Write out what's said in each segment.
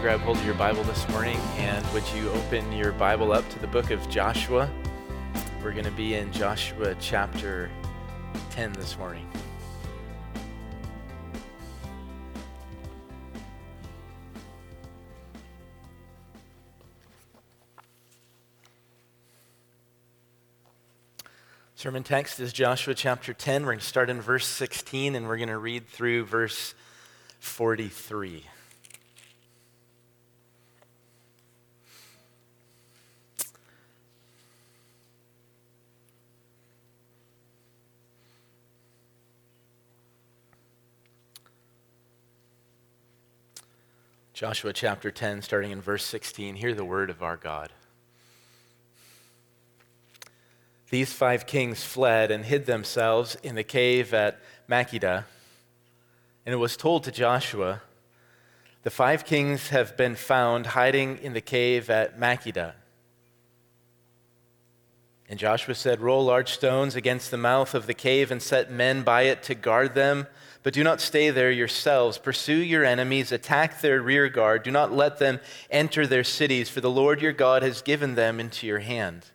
grab hold of your Bible this morning, and would you open your Bible up to the book of Joshua? We're going to be in Joshua chapter 10 this morning. Sermon text is Joshua chapter 10. We're going to start in verse 16, and we're going to read through verse 43. Joshua chapter 10, starting in verse 16, hear the word of our God. These 5 kings fled and hid themselves in the cave at Makkedah, and it was told to Joshua, "The 5 kings have been found hiding in the cave at Makkedah." And Joshua said, "Roll large stones against the mouth of the cave and set men by it to guard them. But do not stay there yourselves. Pursue your enemies, attack their rear guard. Do not let them enter their cities, for the Lord your God has given them into your hand."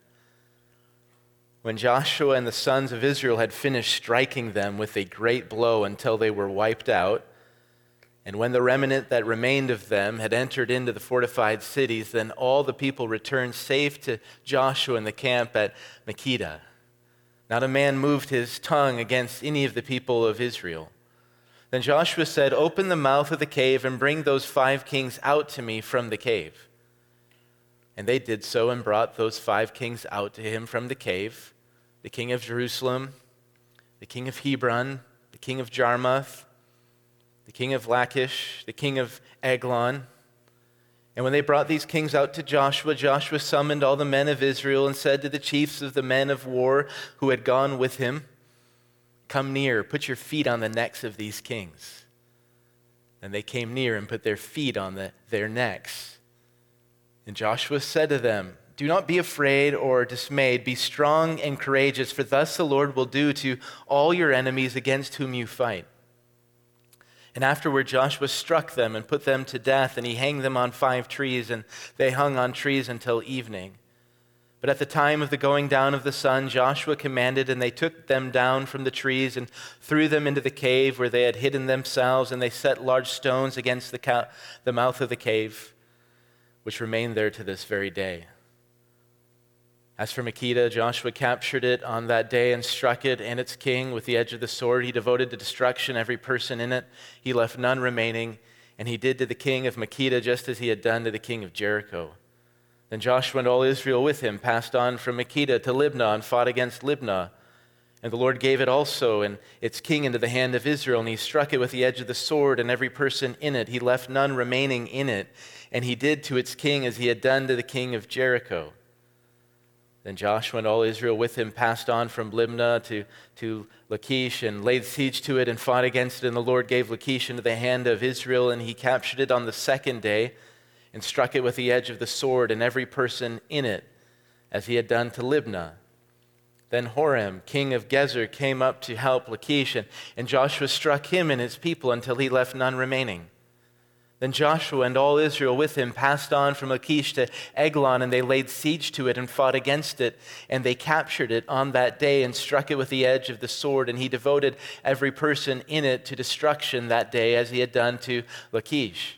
When Joshua and the sons of Israel had finished striking them with a great blow until they were wiped out, and when the remnant that remained of them had entered into the fortified cities, then all the people returned safe to Joshua in the camp at Makkedah. Not a man moved his tongue against any of the people of Israel. Then Joshua said, "Open the mouth of the cave and bring those 5 kings out to me from the cave." And they did so and brought those 5 kings out to him from the cave, the king of Jerusalem, the king of Hebron, the king of Jarmuth, the king of Lachish, the king of Eglon. And when they brought these kings out to Joshua, Joshua summoned all the men of Israel and said to the chiefs of the men of war who had gone with him, "Come near, put your feet on the necks of these kings." And they came near and put their feet on their necks. And Joshua said to them, "Do not be afraid or dismayed. Be strong and courageous, for thus the Lord will do to all your enemies against whom you fight." And afterward Joshua struck them and put them to death, and he hanged them on 5 trees, and they hung on trees until evening. But at the time of the going down of the sun, Joshua commanded, and they took them down from the trees and threw them into the cave where they had hidden themselves, and they set large stones against the mouth of the cave, which remain there to this very day. As for Makkedah, Joshua captured it on that day and struck it and its king with the edge of the sword. He devoted to destruction every person in it. He left none remaining, and he did to the king of Makkedah just as he had done to the king of Jericho. Then Joshua and all Israel with him passed on from Makkedah to Libnah and fought against Libnah. And the Lord gave it also and its king into the hand of Israel, and he struck it with the edge of the sword and every person in it. He left none remaining in it, and he did to its king as he had done to the king of Jericho. Then Joshua and all Israel with him passed on from Libnah to Lachish and laid siege to it and fought against it. And the Lord gave Lachish into the hand of Israel, and he captured it on the 2nd day and struck it with the edge of the sword and every person in it, as he had done to Libnah. Then Horam, king of Gezer, came up to help Lachish, and Joshua struck him and his people until he left none remaining. Then Joshua and all Israel with him passed on from Lachish to Eglon, and they laid siege to it and fought against it. And they captured it on that day and struck it with the edge of the sword, and he devoted every person in it to destruction that day, as he had done to Lachish.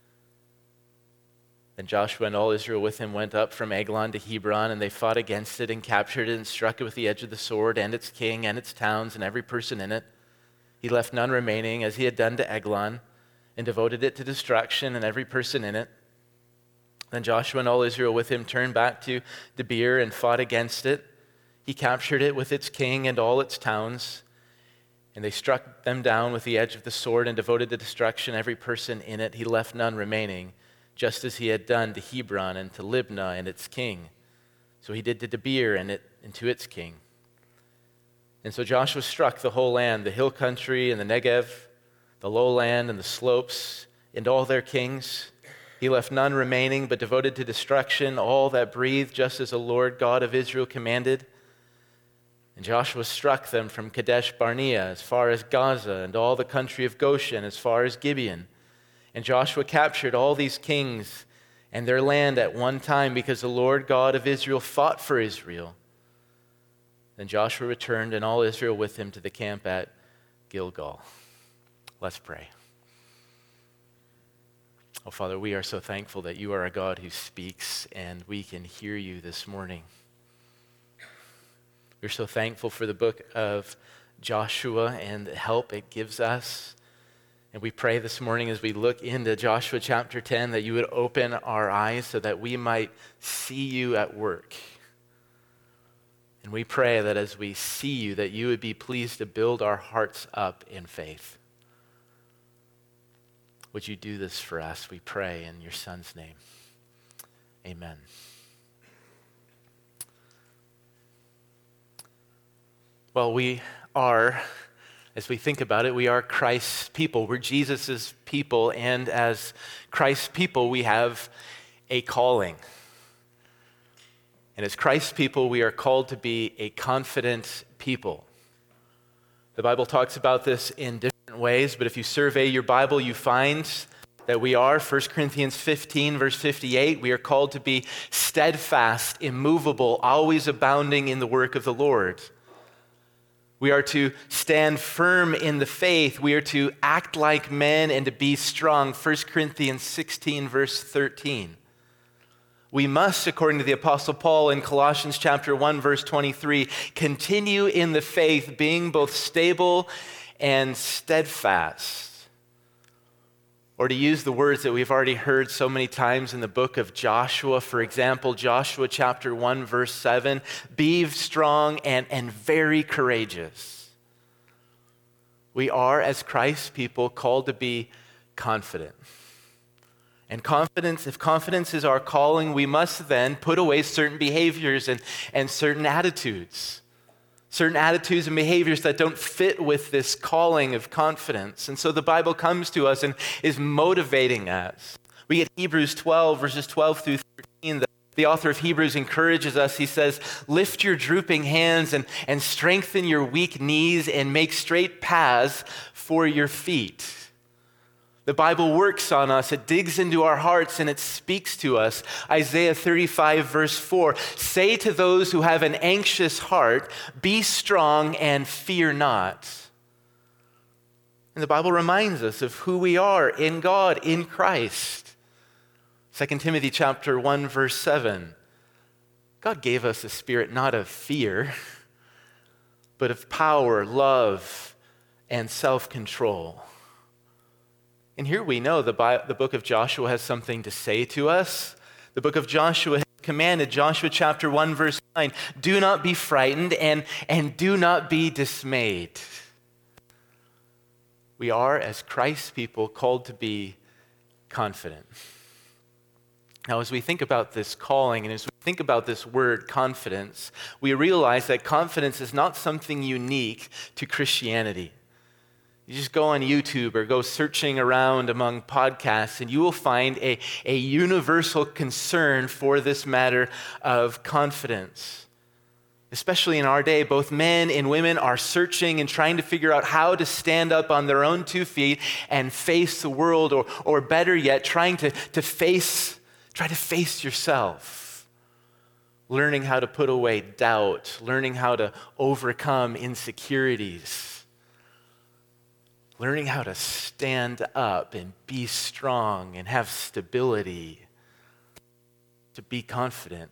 Then Joshua and all Israel with him went up from Eglon to Hebron, and they fought against it and captured it and struck it with the edge of the sword and its king and its towns and every person in it. He left none remaining, as he had done to Eglon, and devoted it to destruction and every person in it. Then Joshua and all Israel with him turned back to Debir and fought against it. He captured it with its king and all its towns, and they struck them down with the edge of the sword and devoted to destruction every person in it. He left none remaining, just as he had done to Hebron and to Libnah and its king. So he did to Debir and to its king. And so Joshua struck the whole land, the hill country and the Negev, the lowland and the slopes, and all their kings. He left none remaining, but devoted to destruction all that breathed, just as the Lord God of Israel commanded. And Joshua struck them from Kadesh Barnea as far as Gaza, and all the country of Goshen as far as Gibeon. And Joshua captured all these kings and their land at one time because the Lord God of Israel fought for Israel. Then Joshua returned and all Israel with him to the camp at Gilgal. Let's pray. Oh, Father, we are so thankful that you are a God who speaks and we can hear you this morning. We're so thankful for the book of Joshua and the help it gives us. And we pray this morning as we look into Joshua chapter 10 that you would open our eyes so that we might see you at work. And we pray that as we see you, that you would be pleased to build our hearts up in faith. Would you do this for us, we pray in your Son's name. Amen. Well, we are, as we think about it, we are Christ's people. We're Jesus' people, and as Christ's people, we have a calling. And as Christ's people, we are called to be a confident people. The Bible talks about this in different ways, but if you survey your Bible, you find that we are, 1 Corinthians 15, verse 58, we are called to be steadfast, immovable, always abounding in the work of the Lord. We are to stand firm in the faith. We are to act like men and to be strong, 1 Corinthians 16, verse 13. We must, according to the Apostle Paul in Colossians chapter 1, verse 23, continue in the faith, being both stable and steadfast. Or to use the words that we've already heard so many times in the book of Joshua, for example, Joshua chapter 1, verse 7, be strong and very courageous. We are, as Christ's people, called to be confident. And confidence, if confidence is our calling, we must then put away certain behaviors and certain attitudes and behaviors that don't fit with this calling of confidence. And so the Bible comes to us and is motivating us. We get Hebrews 12, verses 12 through 13. The author of Hebrews encourages us. He says, lift your drooping hands and strengthen your weak knees and make straight paths for your feet. The Bible works on us. It digs into our hearts and it speaks to us. Isaiah 35, verse 4, say to those who have an anxious heart, be strong and fear not. And the Bible reminds us of who we are in God, in Christ. 2 Timothy chapter 1, verse 7, God gave us a spirit not of fear, but of power, love, and self-control. And here we know the book of Joshua has something to say to us. The book of Joshua has commanded, Joshua chapter 1, verse 9, do not be frightened and do not be dismayed. We are, as Christ's people, called to be confident. Now, as we think about this calling and as we think about this word confidence, we realize that confidence is not something unique to Christianity. You just go on YouTube or go searching around among podcasts and you will find a universal concern for this matter of confidence. Especially in our day, both men and women are searching and trying to figure out how to stand up on their own 2 feet and face the world, or better yet, try to face yourself. Learning how to put away doubt, learning how to overcome insecurities. Learning how to stand up and be strong and have stability, to be confident.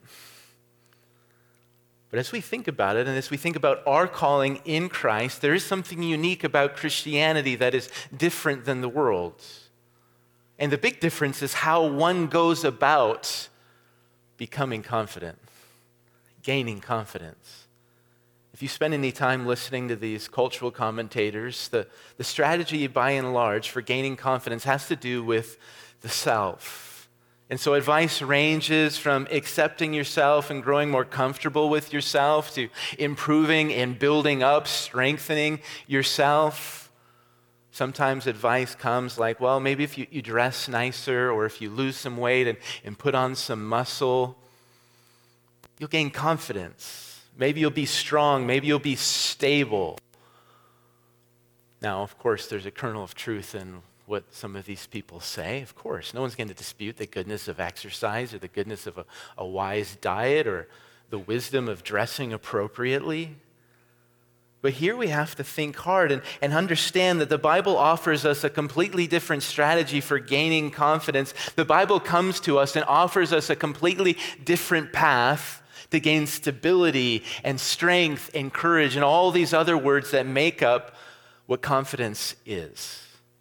But as we think about it, and as we think about our calling in Christ, there is something unique about Christianity that is different than the world. And the big difference is how one goes about becoming confident, gaining confidence. If you spend any time listening to these cultural commentators, the strategy by and large for gaining confidence has to do with the self. And so advice ranges from accepting yourself and growing more comfortable with yourself to improving and building up, strengthening yourself. Sometimes advice comes like, well, maybe if you dress nicer or if you lose some weight and put on some muscle, you'll gain confidence. Maybe you'll be strong. Maybe you'll be stable. Now, of course, there's a kernel of truth in what some of these people say. Of course, no one's going to dispute the goodness of exercise or the goodness of a wise diet or the wisdom of dressing appropriately. But here we have to think hard and understand that the Bible offers us a completely different strategy for gaining confidence. The Bible comes to us and offers us a completely different path to gain stability and strength and courage and all these other words that make up what confidence is.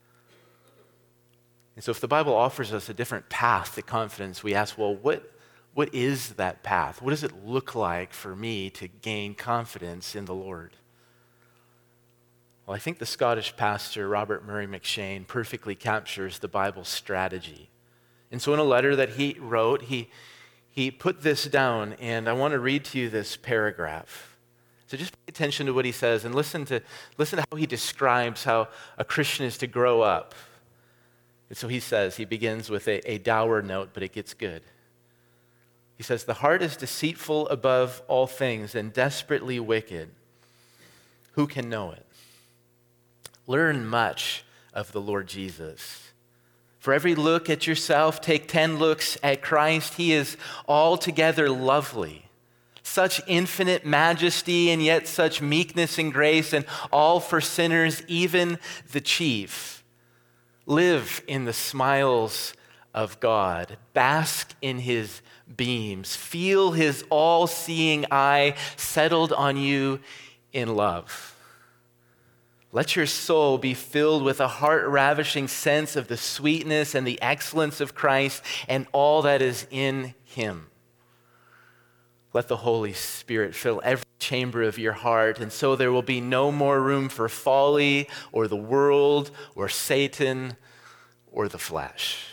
And so if the Bible offers us a different path to confidence, we ask, well, what is that path? What does it look like for me to gain confidence in the Lord? Well, I think the Scottish pastor, Robert Murray M'Cheyne, perfectly captures the Bible's strategy. And so in a letter that he wrote, he put this down, and I want to read to you this paragraph. So just pay attention to what he says and listen to how he describes how a Christian is to grow up. And so he says, he begins with a dour note, but it gets good. He says, "The heart is deceitful above all things and desperately wicked. Who can know it? Learn much of the Lord Jesus. For every look at yourself, take 10 looks at Christ. He is altogether lovely. Such infinite majesty and yet such meekness and grace, and all for sinners, even the chief. Live in the smiles of God. Bask in his beams. Feel his all-seeing eye settled on you in love. Let your soul be filled with a heart-ravishing sense of the sweetness and the excellence of Christ and all that is in him. Let the Holy Spirit fill every chamber of your heart, and so there will be no more room for folly or the world or Satan or the flesh."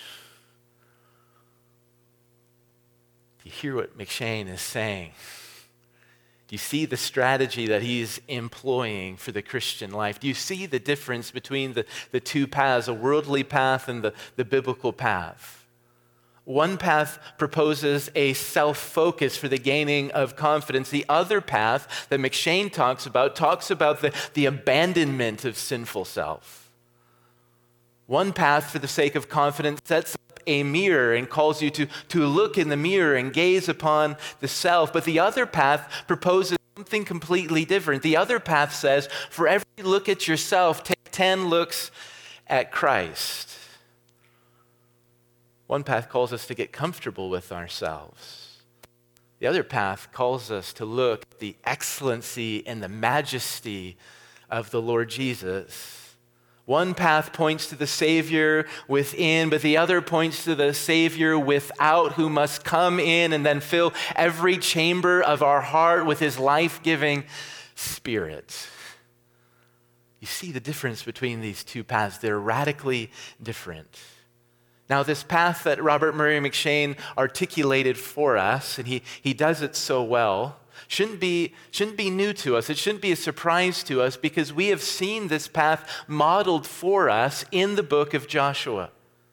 Do you hear what M'Cheyne is saying? Do you see the strategy that he's employing for the Christian life? Do you see the difference between the two paths, a worldly path and the biblical path? One path proposes a self-focus for the gaining of confidence. The other path that M'Cheyne talks about the abandonment of sinful self. One path for the sake of confidence sets up a mirror and calls you to look in the mirror and gaze upon the self. But the other path proposes something completely different. The other path says, for every look at yourself, take 10 looks at Christ. One path calls us to get comfortable with ourselves. The other path calls us to look at the excellency and the majesty of the Lord Jesus. One path points to the Savior within, but the other points to the Savior without, who must come in and then fill every chamber of our heart with his life-giving Spirit. You see the difference between these two paths. They're radically different. Now, this path that Robert Murray M'Cheyne articulated for us, and he does it so well, shouldn't be new to us. It shouldn't be a surprise to us because we have seen this path modeled for us in the book of Joshua.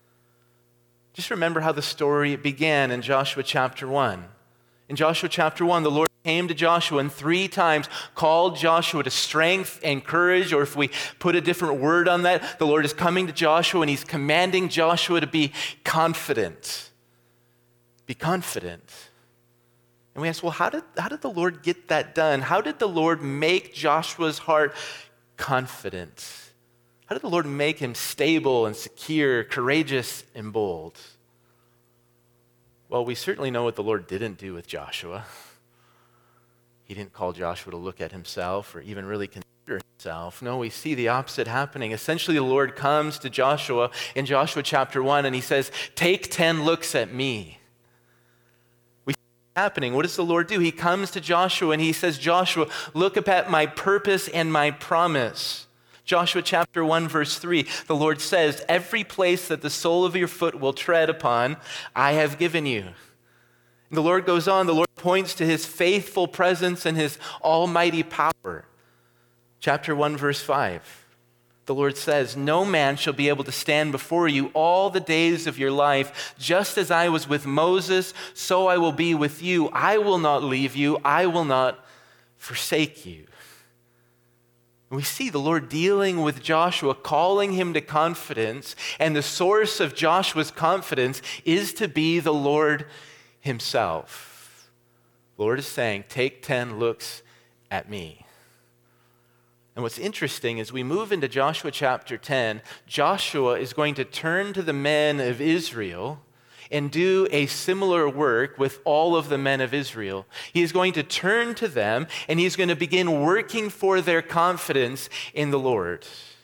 Just remember how the story began in Joshua chapter 1. In Joshua chapter 1, the Lord came to Joshua and 3 times called Joshua to strength and courage, or if we put a different word on that, the Lord is coming to Joshua and he's commanding Joshua to be confident. Be confident. And we ask, well, how did the Lord get that done? How did the Lord make Joshua's heart confident? How did the Lord make him stable and secure, courageous and bold? Well, we certainly know what the Lord didn't do with Joshua. He didn't call Joshua to look at himself or even really consider himself. No, we see the opposite happening. Essentially, the Lord comes to Joshua in Joshua chapter 1 and he says, take 10 looks at me. Happening. What does the Lord do? He comes to Joshua and he says, Joshua, look up at my purpose and my promise. Joshua chapter 1 verse 3, the Lord says, every place that the sole of your foot will tread upon, I have given you. And the Lord goes on, the Lord points to his faithful presence and his almighty power. Chapter 1 verse 5. The Lord says, no man shall be able to stand before you all the days of your life. Just as I was with Moses, so I will be with you. I will not leave you. I will not forsake you. And we see the Lord dealing with Joshua, calling him to confidence, and the source of Joshua's confidence is to be the Lord himself. The Lord is saying, take 10 looks at me. And what's interesting is we move into Joshua chapter 10, Joshua is going to turn to the men of Israel and do a similar work with all of the men of Israel. He is going to turn to them and he's going to begin working for their confidence in the Lord.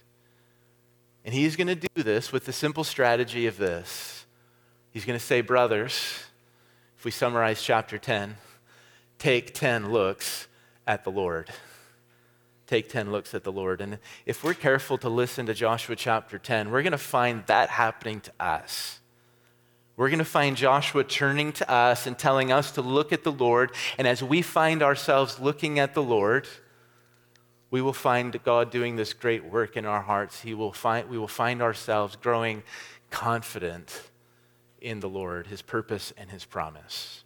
And he's going to do this with the simple strategy of this. He's going to say, brothers, if we summarize chapter 10, take 10 looks at the Lord. Take 10 looks at the Lord. And if we're careful to listen to Joshua chapter 10, we're going to find that happening to us. We're going to find Joshua turning to us and telling us to look at the Lord. And as we find ourselves looking at the Lord, we will find God doing this great work in our hearts. We will find ourselves growing confident in the Lord, his purpose and his promise.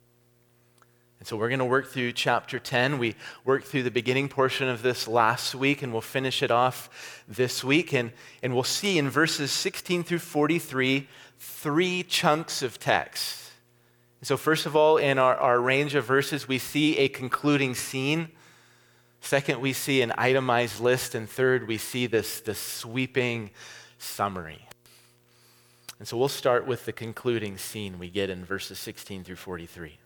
And so we're going to work through chapter 10. We worked through the beginning portion of this last week, and we'll finish it off this week. And we'll see in verses 16 through 43, 3 chunks of text. So first of all, in our range of verses, we see a concluding scene. Second, we see an itemized list. And third, we see this sweeping summary. And so we'll start with the concluding scene we get in verses 16 through 43.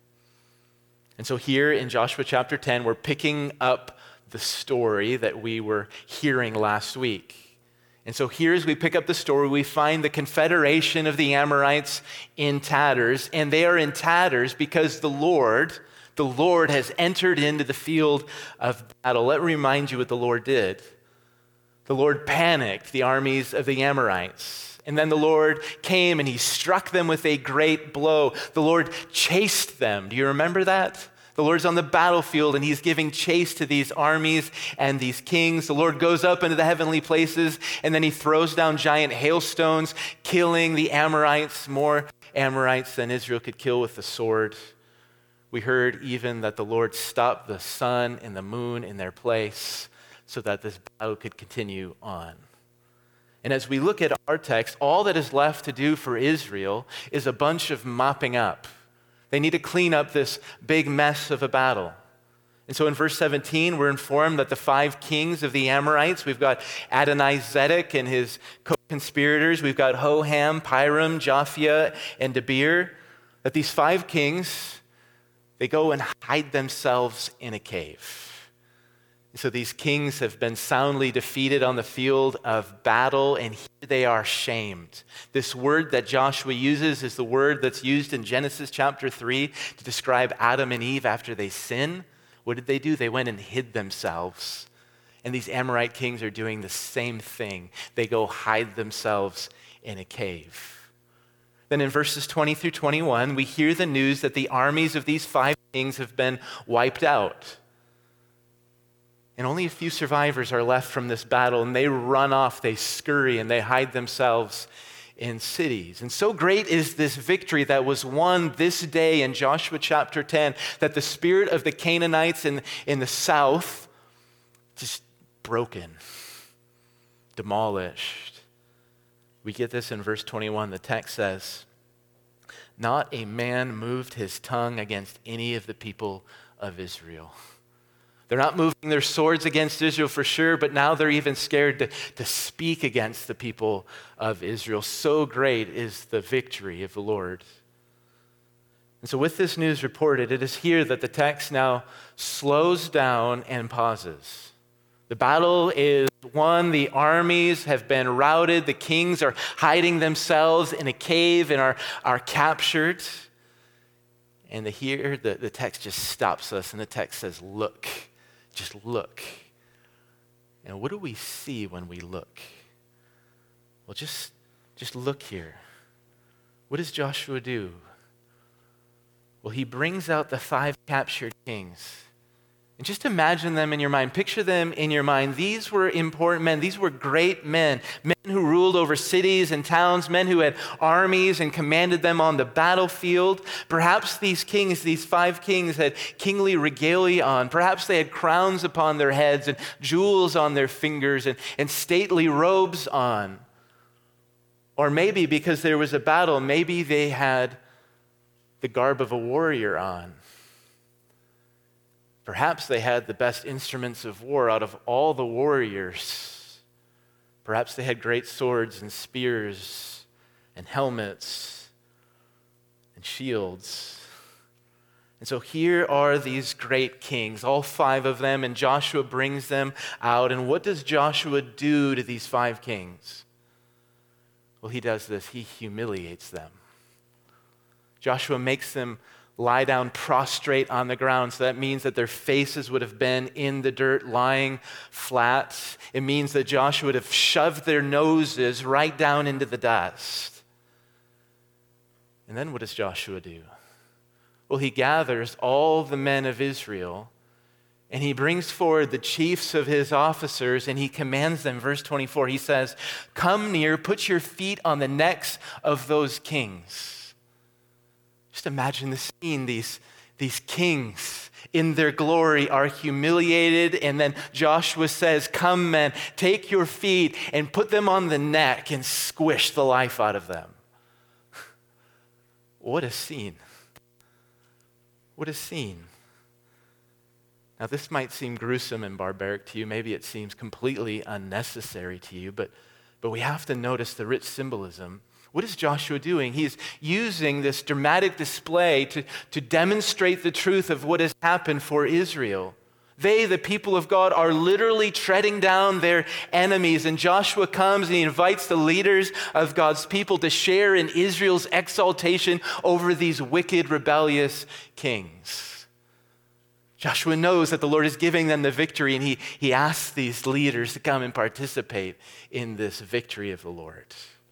And so here in Joshua chapter 10, we're picking up the story that we were hearing last week. And so here as we pick up the story, we find the confederation of the Amorites in tatters. And they are in tatters because the Lord has entered into the field of battle. Let me remind you what the Lord did. The Lord panicked the armies of the Amorites. And then the Lord came and he struck them with a great blow. The Lord chased them. Do you remember that? The Lord's on the battlefield and he's giving chase to these armies and these kings. The Lord goes up into the heavenly places and then he throws down giant hailstones, killing the Amorites, more Amorites than Israel could kill with the sword. We heard even that the Lord stopped the sun and the moon in their place so that this battle could continue on. And as we look at our text, all that is left to do for Israel is a bunch of mopping up. They need to clean up this big mess of a battle. And so in verse 17, we're informed that the 5 kings of the Amorites, we've got Adonizedek and his co-conspirators, we've got Hoham, Piram, Japhia, and Debir, that these 5 kings, they go and hide themselves in a cave. So these kings have been soundly defeated on the field of battle, and here they are shamed. This word that Joshua uses is the word that's used in Genesis chapter 3 to describe Adam and Eve after they sin. What did they do? They went and hid themselves. And these Amorite kings are doing the same thing. They go hide themselves in a cave. Then in verses 20 through 21, we hear the news that the armies of these 5 kings have been wiped out. And only a few survivors are left from this battle, and they run off, they scurry, and they hide themselves in cities. And so great is this victory that was won this day in Joshua chapter 10 that the spirit of the Canaanites in the south just broken, demolished. We get this in verse 21. The text says, "Not a man moved his tongue against any of the people of Israel." They're not moving their swords against Israel for sure, but now they're even scared to speak against the people of Israel. So great is the victory of the Lord. And so with this news reported, it is here that the text now slows down and pauses. The battle is won. The armies have been routed. The kings are hiding themselves in a cave and are captured. And the text just stops us, and the text says, look. Just look. And what do we see when we look? Well, just look here. What does Joshua do? Well, he brings out the 5 captured kings, And just imagine them in your mind. Picture them in your mind. These were important men. These were great men. Men who ruled over cities and towns. Men who had armies and commanded them on the battlefield. Perhaps these kings, these 5 kings, had kingly regalia on. Perhaps they had crowns upon their heads and jewels on their fingers and stately robes on. Or maybe because there was a battle, maybe they had the garb of a warrior on. Perhaps they had the best instruments of war out of all the warriors. Perhaps they had great swords and spears and helmets and shields. And so here are these great kings, all 5 of them, and Joshua brings them out. And what does Joshua do to these 5 kings? Well, he does this. He humiliates them. Joshua makes them lie down prostrate on the ground. So that means that their faces would have been in the dirt, lying flat. It means that Joshua would have shoved their noses right down into the dust. And then what does Joshua do? Well, he gathers all the men of Israel and he brings forward the chiefs of his officers and he commands them. Verse 24, he says, "Come near, put your feet on the necks of those kings." Just imagine the scene. These kings in their glory are humiliated, and then Joshua says, "Come, men, take your feet and put them on the neck and squish the life out of them." What a scene. What a scene. Now, this might seem gruesome and barbaric to you. Maybe it seems completely unnecessary to you, but we have to notice the rich symbolism. What is Joshua doing? He's using this dramatic display to demonstrate the truth of what has happened for Israel. They, the people of God, are literally treading down their enemies. And Joshua comes and he invites the leaders of God's people to share in Israel's exaltation over these wicked, rebellious kings. Joshua knows that the Lord is giving them the victory, and he asks these leaders to come and participate in this victory of the Lord.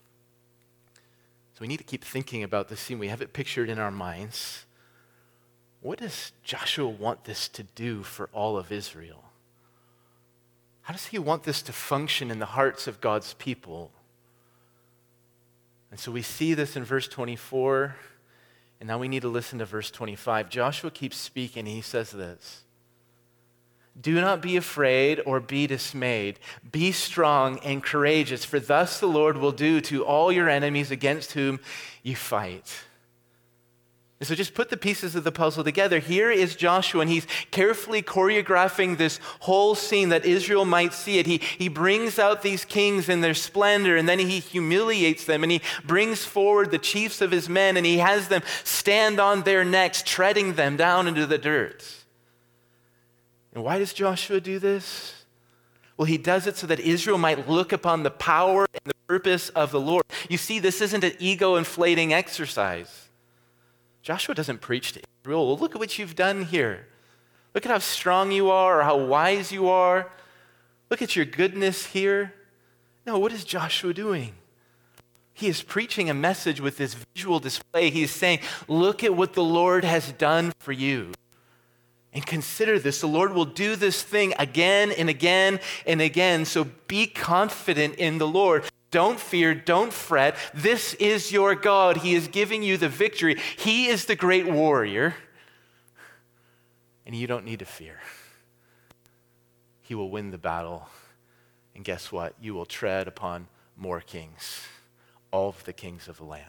So we need to keep thinking about this scene. We have it pictured in our minds. What does Joshua want this to do for all of Israel? How does he want this to function in the hearts of God's people? And so we see this in verse 24, and now we need to listen to verse 25. Joshua keeps speaking, and he says this: "Do not be afraid or be dismayed. Be strong and courageous, for thus the Lord will do to all your enemies against whom you fight." And so just put the pieces of the puzzle together. Here is Joshua, and he's carefully choreographing this whole scene that Israel might see it. He brings out these kings in their splendor, and then he humiliates them, and he brings forward the chiefs of his men, and he has them stand on their necks, treading them down into the dirt. And why does Joshua do this? Well, he does it so that Israel might look upon the power and the purpose of the Lord. You see, this isn't an ego-inflating exercise. Joshua doesn't preach to Israel, "Well, look at what you've done here. Look at how strong you are or how wise you are. Look at your goodness here." No, what is Joshua doing? He is preaching a message with this visual display. He is saying, look at what the Lord has done for you. And consider this. The Lord will do this thing again and again and again. So be confident in the Lord. Don't fear, don't fret. This is your God. He is giving you the victory. He is the great warrior. And you don't need to fear. He will win the battle. And guess what? You will tread upon more kings, all of the kings of the land.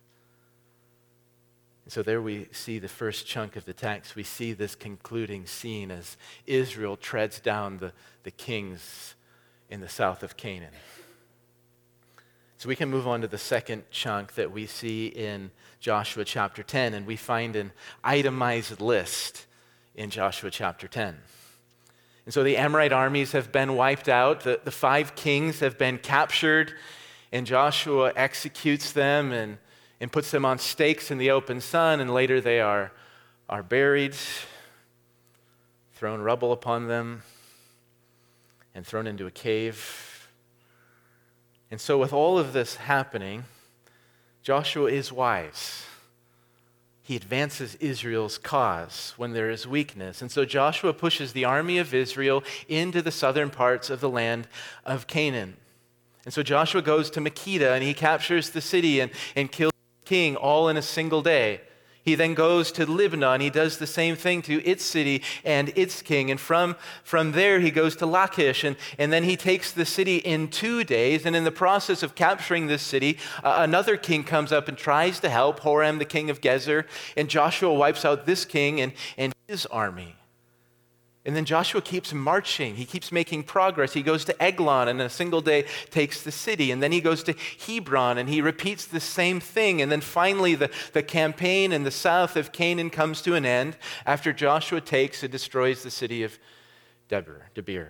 And so there we see the first chunk of the text. We see this concluding scene as Israel treads down the kings in the south of Canaan. So we can move on to the second chunk that we see in Joshua chapter 10, and we find an itemized list in Joshua chapter 10. And so the Amorite armies have been wiped out. The 5 kings have been captured, and Joshua executes them and puts them on stakes in the open sun, and later they are buried, thrown rubble upon them, and thrown into a cave. And so with all of this happening, Joshua is wise. he advances Israel's cause when there is weakness. And so Joshua pushes the army of Israel into the southern parts of the land of Canaan. And so Joshua goes to Makkedah and he captures the city and kills the king all in a single day. He then goes to Libnah and he does the same thing to its city and its king. And from there he goes to Lachish and then he takes the city in 2 days. And in the process of capturing this city, another king comes up and tries to help, Horam, the king of Gezer. And Joshua wipes out this king and his army. And then Joshua keeps marching. He keeps making progress. He goes to Eglon and in a single day takes the city. And then he goes to Hebron and he repeats the same thing. And then finally the campaign in the south of Canaan comes to an end after Joshua takes and destroys the city of Debir.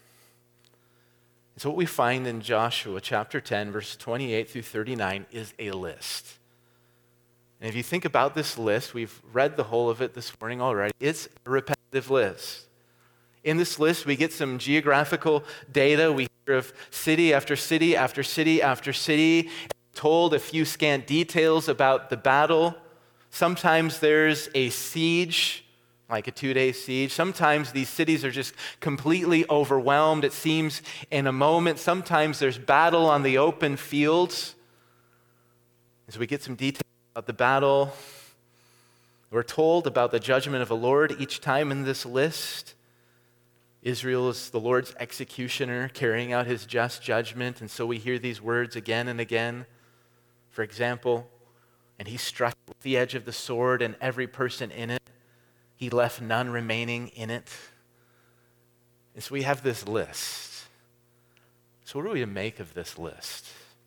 And so what we find in Joshua chapter 10, verse 28 through 39 is a list. And if you think about this list, we've read the whole of it this morning already. It's a repetitive list. In this list, we get some geographical data. We hear of city after city after city after city, told a few scant details about the battle. Sometimes there's a siege, like a 2-day siege. Sometimes these cities are just completely overwhelmed, it seems, in a moment. Sometimes there's battle on the open fields. As we get some details about the battle, we're told about the judgment of the Lord each time in this list. Israel is the Lord's executioner carrying out his just judgment. And so we hear these words again and again. For example, and he struck with the edge of the sword and every person in it. He left none remaining in it. And so we have this list. So what are we to make of this list?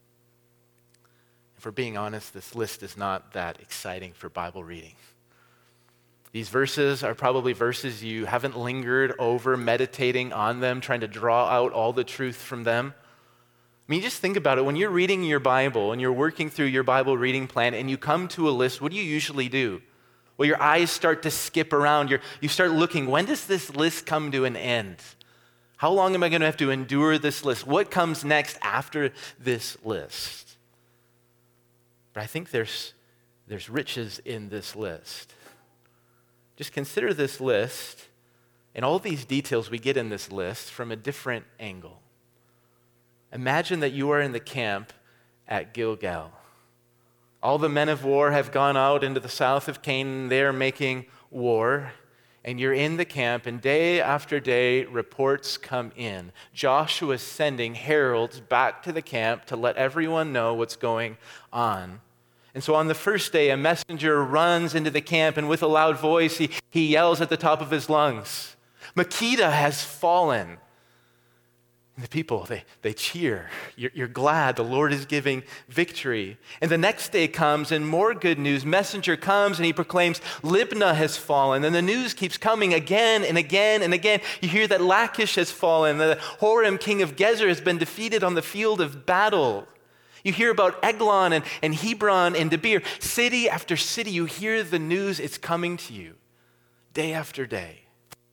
If we're being honest, this list is not that exciting for Bible reading. These verses are probably verses you haven't lingered over, meditating on them, trying to draw out all the truth from them. I mean, just think about it. When you're reading your Bible and you're working through your Bible reading plan and you come to a list, what do you usually do? Well, your eyes start to skip around. You start looking, when does this list come to an end? How long am I going to have to endure this list? What comes next after this list? But I think there's riches in this list. Just consider this list and all these details we get in this list from a different angle. Imagine that you are in the camp at Gilgal. All the men of war have gone out into the south of Canaan. They are making war. And you're in the camp, and day after day, reports come in. Joshua is sending heralds back to the camp to let everyone know what's going on. And so on the first day, a messenger runs into the camp, and with a loud voice, he yells at the top of his lungs, Makkedah has fallen. And the people, they cheer. You're glad the Lord is giving victory. And the next day comes, and more good news. Messenger comes, and he proclaims, Libnah has fallen. And the news keeps coming again and again and again. You hear that Lachish has fallen. The Horam, king of Gezer, has been defeated on the field of battle. You hear about Eglon and Hebron and Debir. City after city, you hear the news. It's coming to you day after day.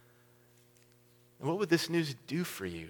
And what would this news do for you?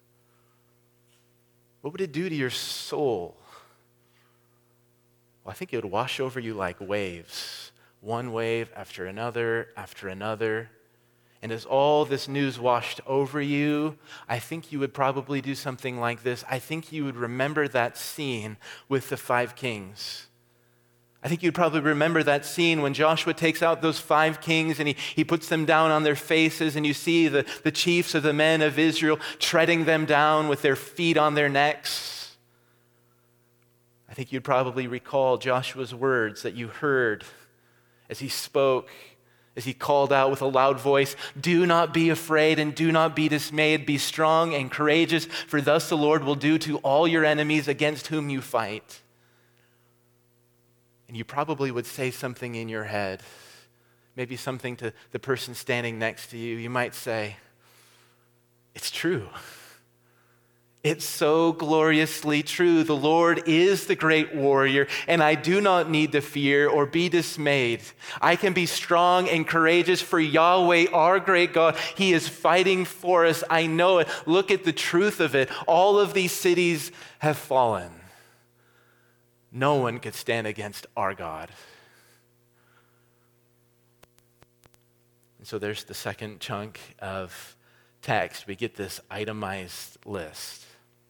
What would it do to your soul? Well, I think it would wash over you like waves, one wave after another after another. And as all this news washed over you, I think you would probably do something like this. I think you would remember that scene with the 5 kings. I think you'd probably remember that scene when Joshua takes out those 5 kings and he puts them down on their faces, and you see the chiefs of the men of Israel treading them down with their feet on their necks. I think you'd probably recall Joshua's words that you heard as he spoke, as he called out with a loud voice, do not be afraid and do not be dismayed. Be strong and courageous, for thus the Lord will do to all your enemies against whom you fight. And you probably would say something in your head, maybe something to the person standing next to you. You might say, it's true. It's so gloriously true. The Lord is the great warrior, and I do not need to fear or be dismayed. I can be strong and courageous, for Yahweh, our great God, He is fighting for us. I know it. Look at the truth of it. All of these cities have fallen. No one could stand against our God. So there's the second chunk of text. We get this itemized list.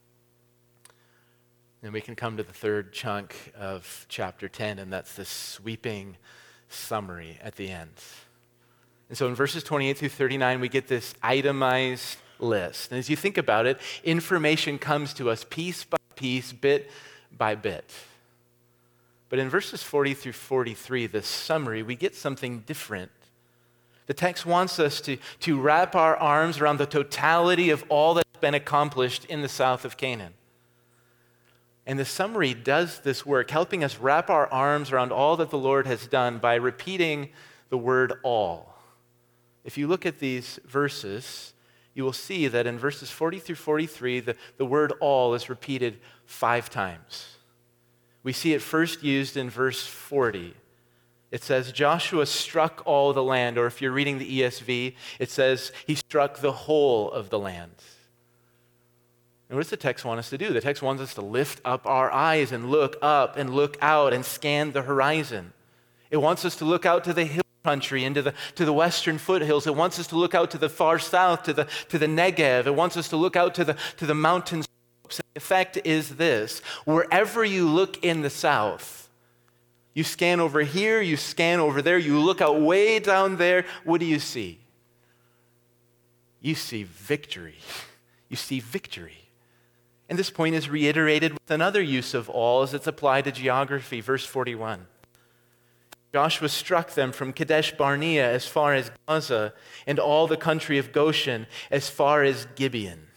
Then we can come to the third chunk of chapter 10, and that's this sweeping summary at the end. And so in verses 28 through 39, we get this itemized list. And as you think about it, information comes to us piece by piece, bit by bit. But in verses 40 through 43, the summary, we get something different. The text wants us to wrap our arms around the totality of all that's been accomplished in the south of Canaan. And the summary does this work, helping us wrap our arms around all that the Lord has done by repeating the word all. If you look at these verses, you will see that in verses 40 through 43, the word all is repeated 5 times. We see it first used in verse 40. It says, Joshua struck all the land, or if you're reading the ESV, it says he struck the whole of the land. And what does the text want us to do? The text wants us to lift up our eyes and look up and look out and scan the horizon. It wants us to look out to the hill country and to the western foothills. It wants us to look out to the far south, to the Negev. It wants us to look out to the mountain slopes. The effect is this: wherever you look in the south, you scan over here, you scan over there, you look out way down there, what do you see? You see victory. You see victory. And this point is reiterated with another use of all as it's applied to geography. Verse 41. Joshua struck them from Kadesh Barnea as far as Gaza, and all the country of Goshen as far as Gibeon.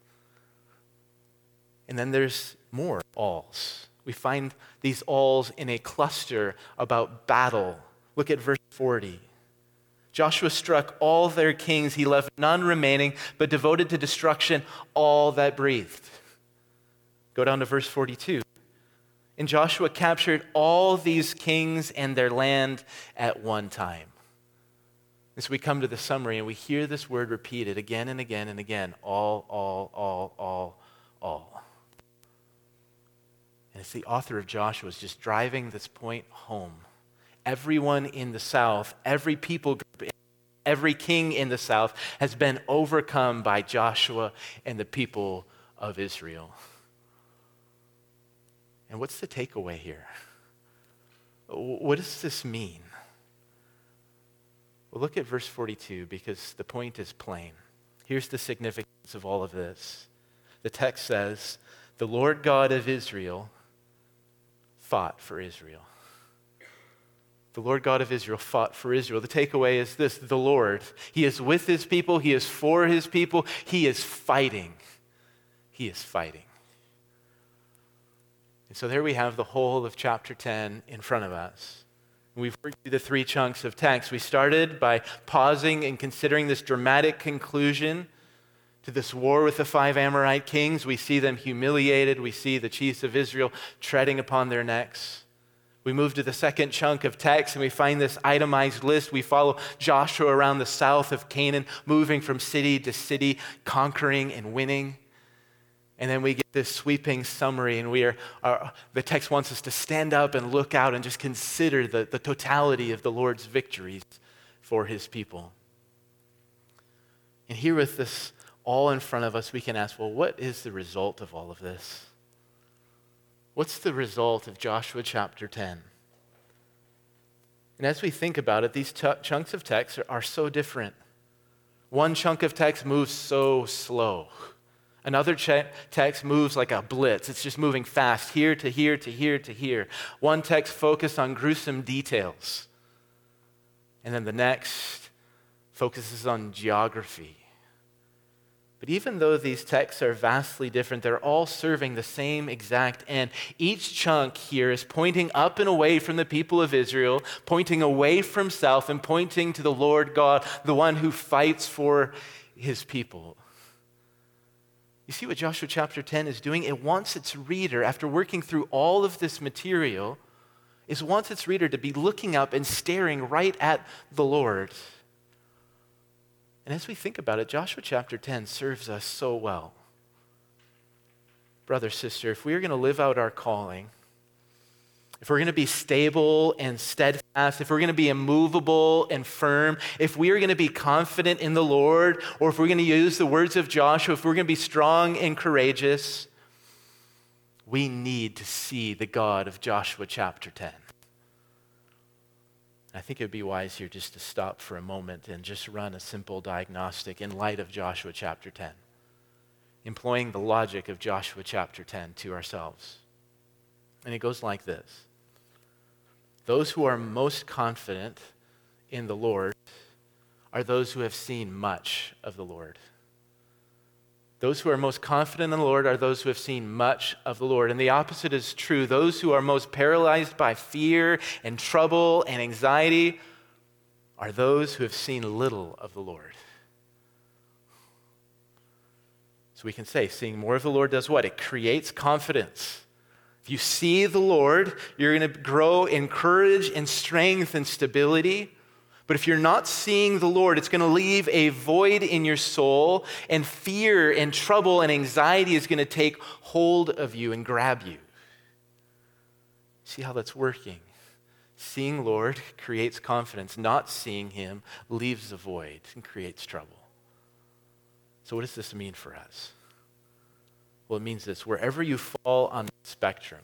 And then there's more alls. We find these alls in a cluster about battle. Look at verse 40. Joshua struck all their kings. He left none remaining, but devoted to destruction all that breathed. Go down to verse 42. And Joshua captured all these kings and their land at one time. And so we come to the summary and we hear this word repeated again and again and again. All. And it's the author of Joshua is just driving this point home. Everyone in the south, every people group, every king in the south has been overcome by Joshua and the people of Israel. And what's the takeaway here? What does this mean? Well, look at verse 42 because the point is plain. Here's the significance of all of this. The text says, the Lord God of Israel fought for Israel. The Lord God of Israel fought for Israel. The takeaway is this: the Lord, He is with His people, He is for His people, He is fighting. He is fighting. And so there we have the whole of chapter 10 in front of us. We've worked through the 3 chunks of text. We started by pausing and considering this dramatic conclusion to this war with the 5 Amorite kings. We see them humiliated. We see the chiefs of Israel treading upon their necks. We move to the second chunk of text and we find this itemized list. We follow Joshua around the south of Canaan, moving from city to city, conquering and winning. And then we get this sweeping summary, and the text wants us to stand up and look out and just consider the totality of the Lord's victories for His people. And here with this all in front of us, we can ask, well, what is the result of all of this? What's the result of Joshua chapter 10? And as we think about it, these chunks of text are so different. One chunk of text moves so slow. Another text moves like a blitz. It's just moving fast, here to here to here to here. One text focused on gruesome details. And then the next focuses on geography. But even though these texts are vastly different, they're all serving the same exact end. Each chunk here is pointing up and away from the people of Israel, pointing away from self and pointing to the Lord God, the one who fights for His people. You see what Joshua chapter 10 is doing? It wants its reader, after working through all of this material, it wants its reader to be looking up and staring right at the Lord. And as we think about it, Joshua chapter 10 serves us so well. Brother, sister, if we are going to live out our calling, if we're going to be stable and steadfast, if we're going to be immovable and firm, if we are going to be confident in the Lord, or if we're going to use the words of Joshua, if we're going to be strong and courageous, we need to see the God of Joshua chapter 10. I think it would be wise here just to stop for a moment and just run a simple diagnostic in light of Joshua chapter 10, employing the logic of Joshua chapter 10 to ourselves. And it goes like this. Those who are most confident in the Lord are those who have seen much of the Lord. Those who are most confident in the Lord are those who have seen much of the Lord. And the opposite is true. Those who are most paralyzed by fear and trouble and anxiety are those who have seen little of the Lord. So we can say, seeing more of the Lord does what? It creates confidence. If you see the Lord, you're going to grow in courage and strength and stability. But if you're not seeing the Lord, it's going to leave a void in your soul, and fear and trouble and anxiety is going to take hold of you and grab you. See how that's working? Seeing Lord creates confidence. Not seeing him leaves a void and creates trouble. So what does this mean for us? Well, it means this: wherever you fall on the spectrum,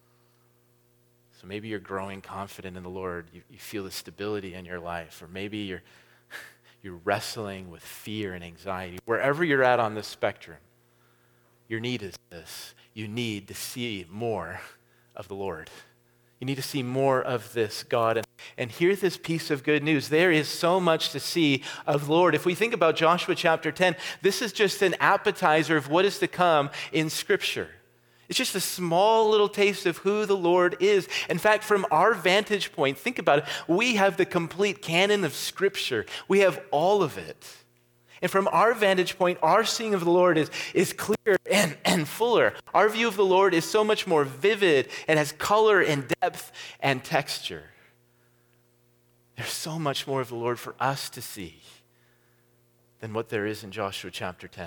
so maybe you're growing confident in the Lord, you feel the stability in your life, or maybe you're wrestling with fear and anxiety. Wherever you're at on this spectrum, your need is this: you need to see more of the Lord. You need to see more of this God. And hear this piece of good news. There is so much to see of the Lord. If we think about Joshua chapter 10, this is just an appetizer of what is to come in Scripture. It's just a small little taste of who the Lord is. In fact, from our vantage point, think about it. We have the complete canon of Scripture. We have all of it. And from our vantage point, our seeing of the Lord is clearer and fuller. Our view of the Lord is so much more vivid and has color and depth and texture. There's so much more of the Lord for us to see than what there is in Joshua chapter 10.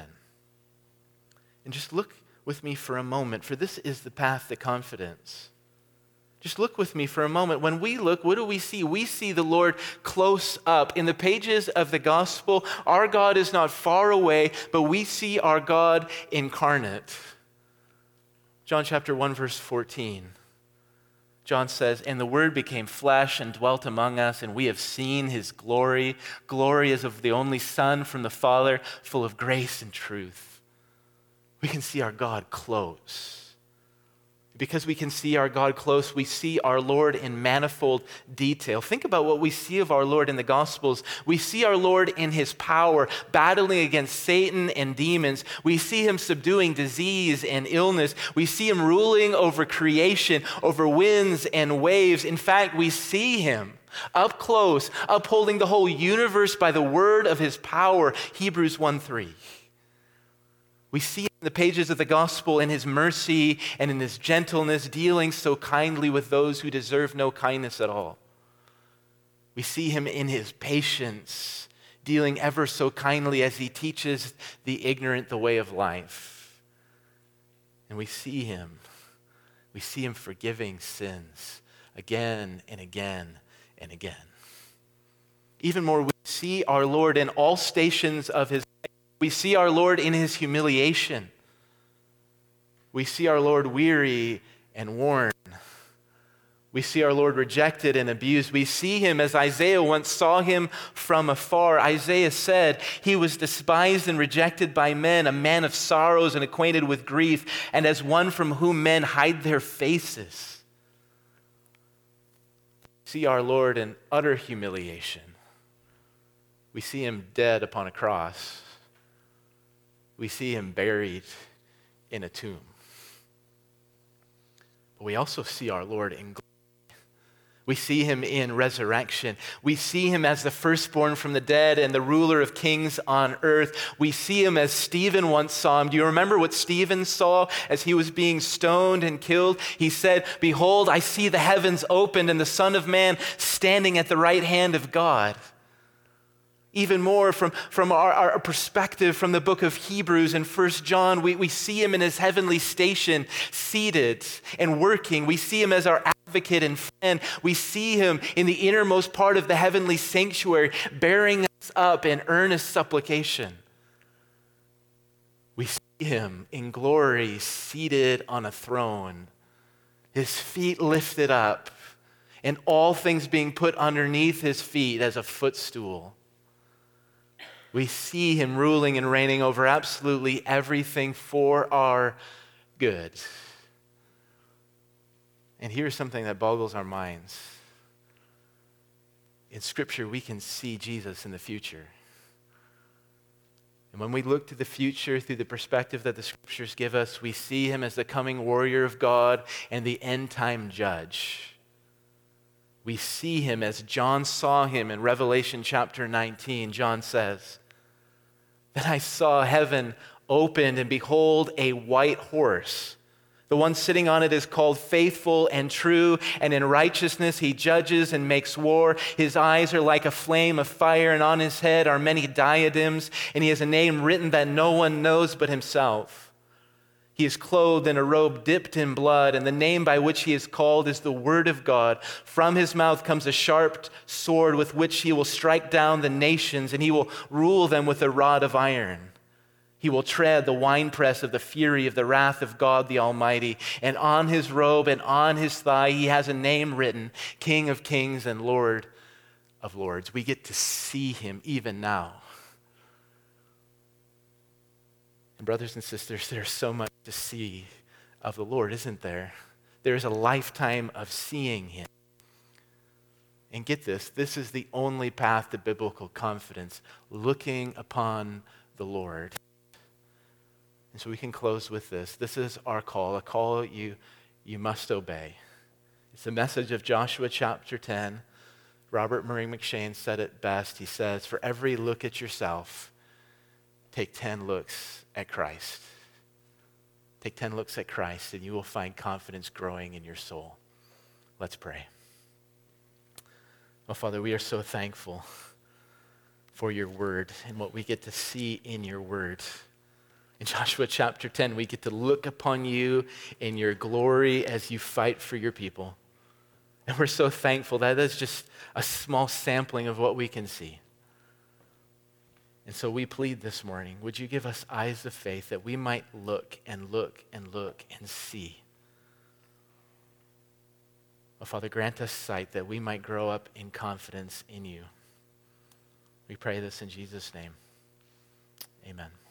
And just look with me for a moment, for this is the path to confidence. Just look with me for a moment. When we look, what do we see? We see the Lord close up. In the pages of the gospel, our God is not far away, but we see our God incarnate. John chapter 1, verse 14. John says, "And the Word became flesh and dwelt among us, and we have seen his glory. Glory as of the only Son from the Father, full of grace and truth." We can see our God close. Because we can see our God close, we see our Lord in manifold detail. Think about what we see of our Lord in the Gospels. We see our Lord in his power, battling against Satan and demons. We see him subduing disease and illness. We see him ruling over creation, over winds and waves. In fact, we see him up close, upholding the whole universe by the word of his power. Hebrews 1:3. We see in the pages of the gospel in his mercy and in his gentleness, dealing so kindly with those who deserve no kindness at all. We see him in his patience, dealing ever so kindly as he teaches the ignorant the way of life. And we see him forgiving sins again and again and again. Even more, we see our Lord in all stations of his life. We see our Lord in his humiliation. We see our Lord weary and worn. We see our Lord rejected and abused. We see him as Isaiah once saw him from afar. Isaiah said, "He was despised and rejected by men, a man of sorrows and acquainted with grief, and as one from whom men hide their faces." We see our Lord in utter humiliation. We see him dead upon a cross. We see him buried in a tomb. But we also see our Lord in glory. We see him in resurrection. We see him as the firstborn from the dead and the ruler of kings on earth. We see him as Stephen once saw him. Do you remember what Stephen saw as he was being stoned and killed? He said, "Behold, I see the heavens opened and the Son of Man standing at the right hand of God." Even more from our perspective from the book of Hebrews and 1 John, we see him in his heavenly station, seated and working. We see him as our advocate and friend. We see him in the innermost part of the heavenly sanctuary, bearing us up in earnest supplication. We see him in glory, seated on a throne, his feet lifted up, and all things being put underneath his feet as a footstool. We see him ruling and reigning over absolutely everything for our good. And here's something that boggles our minds. In Scripture, we can see Jesus in the future. And when we look to the future through the perspective that the Scriptures give us, we see him as the coming warrior of God and the end-time judge. We see him as John saw him in Revelation chapter 19. John says, "Then I saw heaven opened, and behold, a white horse. The one sitting on it is called Faithful and True, and in righteousness he judges and makes war. His eyes are like a flame of fire, and on his head are many diadems, and he has a name written that no one knows but himself. He is clothed in a robe dipped in blood, and the name by which he is called is the Word of God. From his mouth comes a sharp sword with which he will strike down the nations, and he will rule them with a rod of iron. He will tread the winepress of the fury of the wrath of God the Almighty. And on his robe and on his thigh he has a name written, King of Kings and Lord of Lords." We get to see him even now. And brothers and sisters, there's so much to see of the Lord, isn't there? There's a lifetime of seeing him. And get this is the only path to biblical confidence, looking upon the Lord. And so we can close with this. This is our call, a call you must obey. It's the message of Joshua chapter 10. Robert Murray McShane said it best. He says, "For every look at yourself, take 10 looks at Christ." Take 10 looks at Christ, and you will find confidence growing in your soul. Let's pray. Oh, Father, we are so thankful for your word and what we get to see in your word. In Joshua chapter 10, we get to look upon you in your glory as you fight for your people. And we're so thankful that that's just a small sampling of what we can see. And so we plead this morning, would you give us eyes of faith that we might look and look and look and see? Oh, Father, grant us sight that we might grow up in confidence in you. We pray this in Jesus' name. Amen.